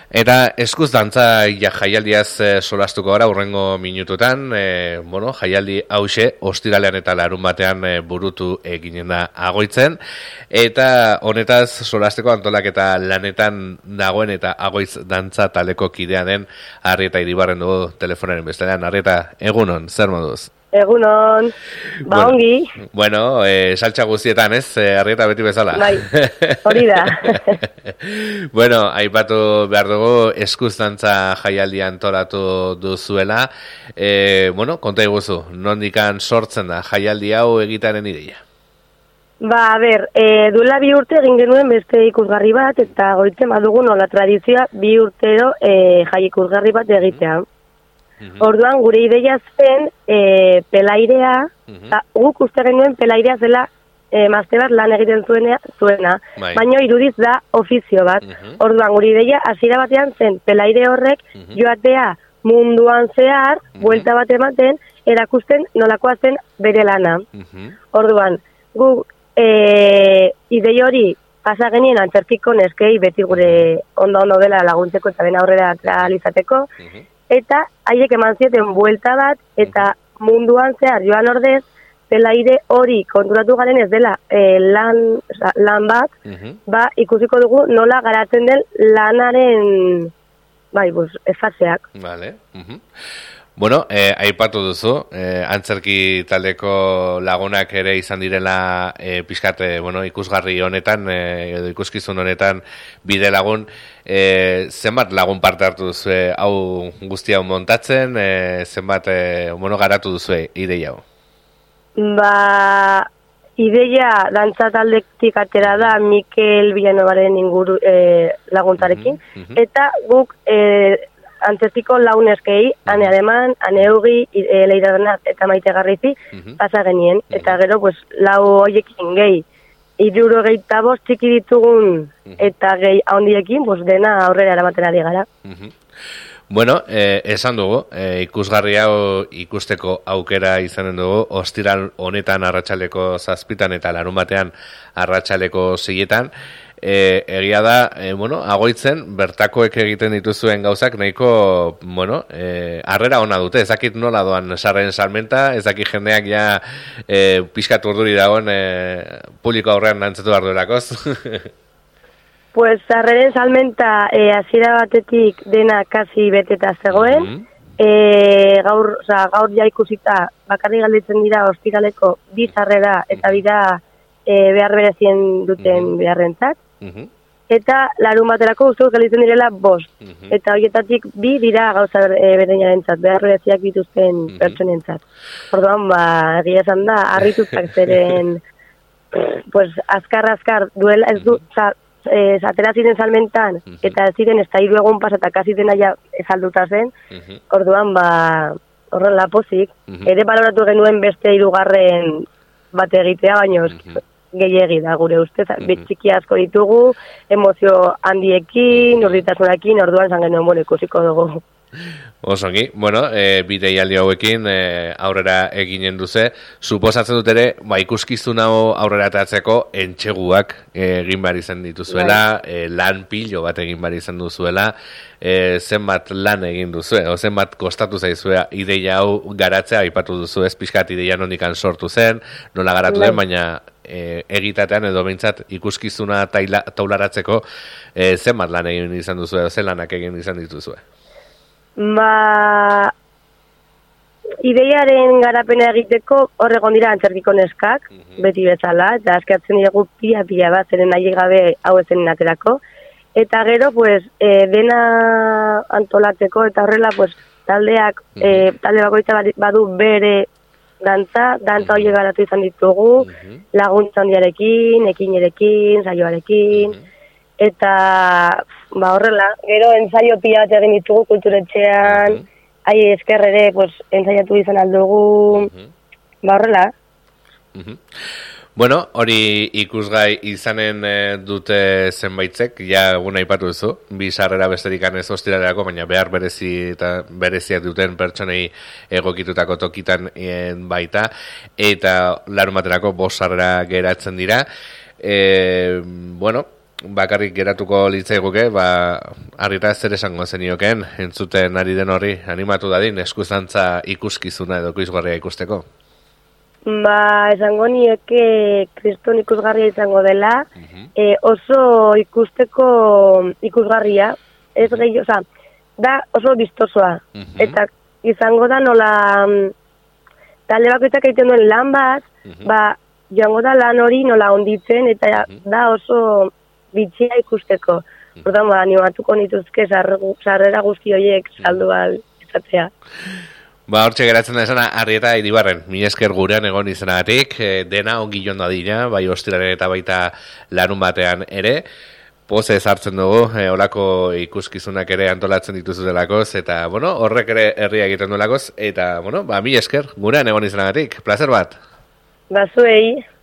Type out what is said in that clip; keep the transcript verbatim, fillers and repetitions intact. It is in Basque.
Eta eskuz dantza ja, jaialdiaz e, solastuko gara urrengo minututan, e, bueno, jaialdi hause ostiralean eta larun batean e, burutu eginen da Agoitzen, eta honetaz solasteko antolaketa lanetan dagoen eta Agoitz dantza taleko kidea den Arrieta Iribarren dugu telefonaren bestean. Arrieta, egunon, zer moduz? Egunon, ba bueno, ongi. Bueno, e, saltxa guztietan, ez? E, Arrieta beti bezala. Bai, hori da. Bueno, aipatu behar dugu, eskuz dantza jaialdia antolatu duzuela. E, bueno, konta iguzu, nondikan sortzen da jaialdi hau egitaren ideia? Ba, a ber, e, duela bi urte egin genuen beste ikusgarri bat, eta Agoitzen badugu nola tradizioa bi urtero e, jai ikusgarri bat egitea. Uh-huh. Orduan, gure ideia zen e, pelairea, uh-huh. ta, guk uste genuen pelairea zela e, mazte bat lan egiten zuena, zuena. Bai. Baina irudiz da ofizio bat. Uh-huh. Orduan, gure ideia hasiera batean zen pelaire horrek uh-huh. joatea munduan zehar, uh-huh. buelta bat ematen, erakusten nolakoa zen bere lana. Uh-huh. Orduan, guk e, idei hori pasa genien antzerkiko neskei beti gure ondo-ondo dela laguntzeko eta ben aurrera realizateko, uh-huh. eta haiek eman zieten buelta bat, eta munduan zehar joan ordez, pelaire hori konturatu garen ez dela e, lan, oza, lan bat, uh-huh. ba ikusiko dugu nola garatzen den lanaren bai, bus, efaseak. Vale. Uh-huh. Bueno, eh, aipatu duzu, eh, antzerki taldeko lagunak ere izan direla eh, pixkat, bueno, ikusgarri honetan, eh, edo ikuskizun honetan bide lagun, eh, zenbat lagun parte hartu duzu hau guzti hau montatzen, eh, zenbat eh, bueno, garatu duzu ideia hau? Ba, ideia dantza taldetik atera da Mikel Villanovaren inguru eh, laguntarekin, uh-huh, uh-huh. eta guk eh, antzerkiko launeskei, uh-huh. ane ademan, ane eugi, e, Leira Bernat eta Maite Garrizi, uh-huh. pasa genien, uh-huh. eta gero pues, lau hoiekin gehi, iruro gehi taboz txiki ditugun, uh-huh. eta gehi handiekin, pues, dena aurrera eramaten ari gara. Uh-huh. Bueno, eh, esan dugu, eh, ikusgarri hau ikusteko aukera izanen dugu, ostiral honetan arratsaleko zazpitan eta larun batean arratsaleko seietan. E, egia da, e, bueno, Agoitzen bertakoek egiten dituzuen gauzak nahiko, bueno, e, harrera ona dute, ezakit nola doan sarren salmenta, ezakit jendeak ja e, pixkat urduri dagoen e, publiko aurrean nantzatu behar duelakoz. Pues sarreren salmenta e, hasiera batetik dena kasi beteta zegoen, mm-hmm. e, gaur, oza, gaur ja ikusita bakarri galditzen dira ostiraleko bi sarrera eta bira e, behar berezien duten mm-hmm. beharrentzat. Uh-huh. Eta larun baterako uste gelditzen direla bost. Uh-huh. Eta horietatik bi dira gauza e, bereinarentzat, behar bereziak dituzten uh-huh. pertsonentzat. Orduan, ba, egia esan da, harritutak zeren, pues, azkar-azkar duela, ez du, za, e, zatera ziren salmentan, uh-huh. eta ez ziren ez da hiru egun pasatak hasi dena ja salduta zen, uh-huh. orduan, ba, horren lapozik, uh-huh. ere baloratu genuen beste hirugarren bat egitea, baino, uh-huh. gehiegi da gure ustez, mm-hmm. txiki asko ditugu, emozio handiekin, urditasunarekin, orduan esan genuen, bueno, ikusiko dugu. Osongi, bueno, e, bideialdi hauekin e, aurrera eginen duze, suposatzen dut ere, ba, ikuskizun hau aurrera atatzeko entxeguak egin behar izan dituzuela, e, lan pilo bat egin behar izan duzuela, e, zenbat lan egin duzu, o zenbat kostatu zaizue ideia hau garatzea, aipatu duzu ez, pixkat ideia nondikan sortu zen, nola garatu den, baina E, egitatean edo behintzat ikuskizuna taila, taularatzeko e, zenbat lan egin izan duzu edo zen lanak egin izan dituzue? Ba, ideiaren garapena egiteko horregon dira antzerkiko neskak, uh-huh. beti bezala, eta azkatzen dugu pia-pia bat, zeren nahi gabe hau ezen aterako. Eta gero, pues, e, dena antolatzeko eta horrela, pues, taldeak, uh-huh. e, talde bakoitza badu bere dantza, dantza horiek garatu izan ditugu, uh-huh. laguntza handiarekin, ekinerekin, saioarekin, uh-huh. eta ba horrela, gero ensaio pila bat egin ditugu kulturetxean, uh-huh. hai esker ere, pues, ensaiatu izan aldugu, uh-huh. ba horrela. Uh-huh. Bueno, hori ikusgai izanen e, dute zenbaitzek, ja egun aipatu duzu, bi sarrera besterik anez ostiralerako, baina behar berezi eta bereziak duten pertsonei egokitutako tokitan e, baita, eta larun baterako bost sarrera geratzen dira. E, bueno, bakarrik geratuko litzaiguke, ba, Arrieta zer esango zenioken, entzuten ari den horri, animatu dadin, eskuzantza ikuskizuna edo ikuisgarria ikusteko? Ba, esango nieke kriston ikusgarria izango dela, uh-huh. e, oso ikusteko ikusgarria, ez gehi, oza, da oso bistosoa, uh-huh. eta izango da nola, talde bakoitzak egiten duen lan bat, uh-huh. ba, joango da lan hori nola onditzen, eta uh-huh. da oso bitxia ikusteko. Uh-huh. Ordan, ba, animatuko nituzke sarrera guzti horiek saldu al izatea. Ba, hortxe geratzen da esana, Arrieta Iribarren, mila esker gurean egon izanagatik, e, dena ongi joan dadina, bai ostiraren eta baita larun batean ere, poze ezartzen dugu, e, olako ikuskizunak ere antolatzen dituzu delakoz, eta, bueno, horrek ere herria egiten duelakoz, eta, bueno, ba, mila esker gurean egon izanagatik, placer bat. Ba, zuei.